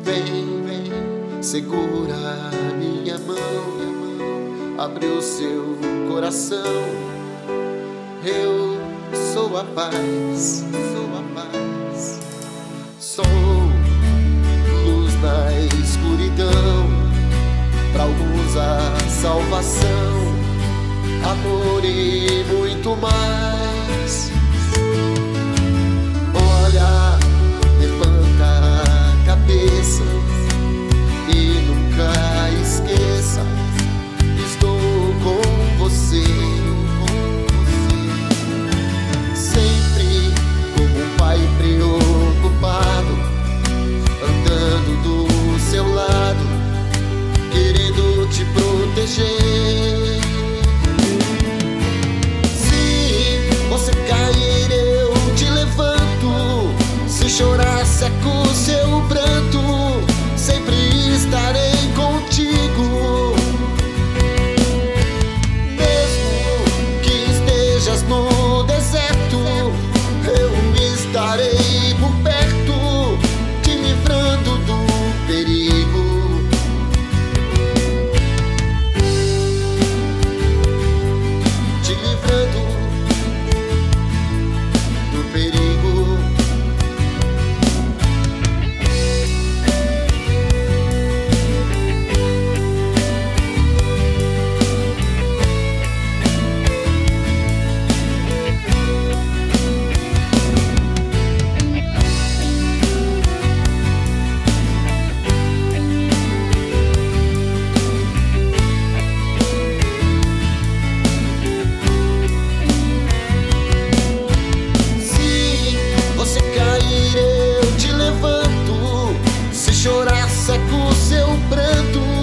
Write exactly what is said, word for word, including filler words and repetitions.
Vem, vem, segura minha mão, abre o seu coração. Eu sou a paz, sou a paz. Sou luz na escuridão, pra alguns a salvação, amor e muito mais. Olha, levanta a cabeça e nunca esqueça, estou com você, com você. Sempre como um pai preocupado, andando do seu lado, querendo te proteger. Se você cair, eu te levanto. Se chorar, seco o seu pranto. Sempre estarei contigo. Mesmo que estejas no deserto, eu estarei por perto, te livrando do perigo. Te livrando do perigo. Chorar, seca o seu pranto.